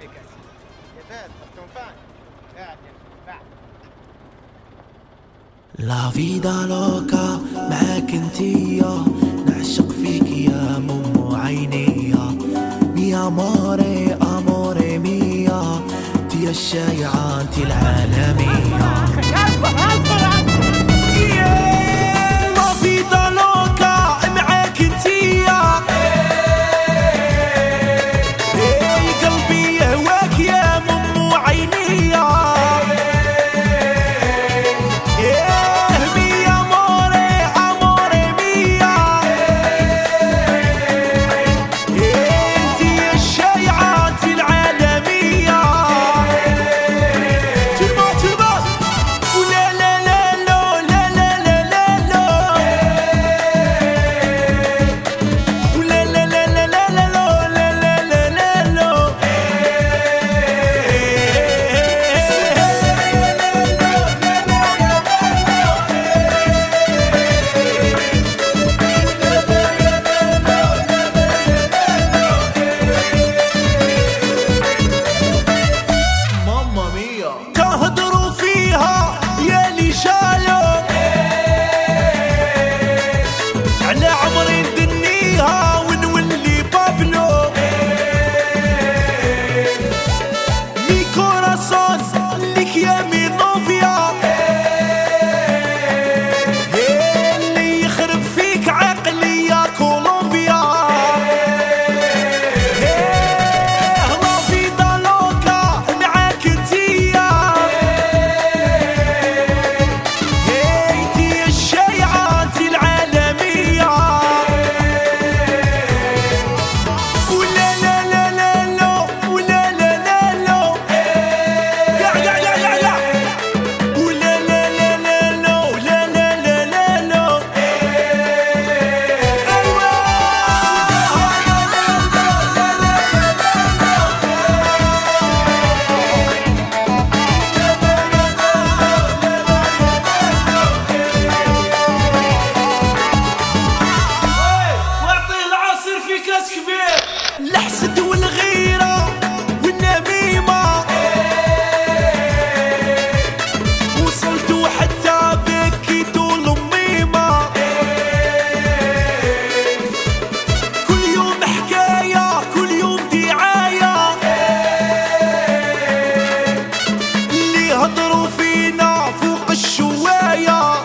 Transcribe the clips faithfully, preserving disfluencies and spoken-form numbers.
لا فيدا لوكا معاك انتيا، نعشق فيك يا مومو عينيا، ميا موري اموري ميا، تي الشايعة انتي العالمية. لا فيدا لوكا معاك انتيا، قلبي يهواك يا مومو عينيا. الحسد والغيرة والنميمة وصلت وحتى بكيت والميمة، كل يوم حكاية كل يوم دعاية، اللي هضروا فينا فوق الشواية.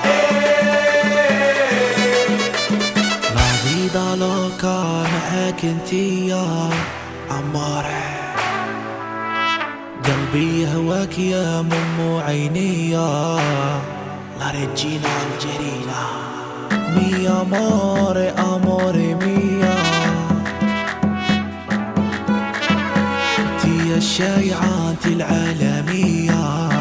لا فيدا لوكا معاك انتيا عماري، قلبي هواك يا مومو عينيا. لا رجينا الجرينا ميا موري اموري ميا، تي الشايعة انتي العالمية.